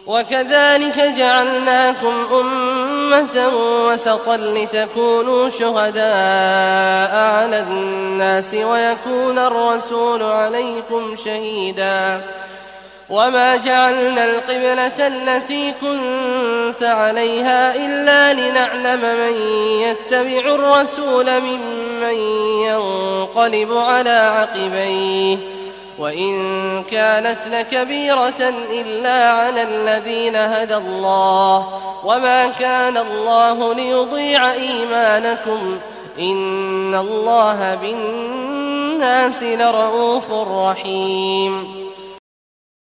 وكذلك جعلناكم أمة وسطا لتكونوا شهداء على الناس ويكون الرسول عليكم شهيدا وما جعلنا القبلة التي كنت عليها إلا لنعلم من يتبع الرسول ممن ينقلب على عقبيه وإن كانت لكبيرة إلا على الذين هدى الله وما كان الله ليضيع إيمانكم إن الله بالناس لرءوف رحيم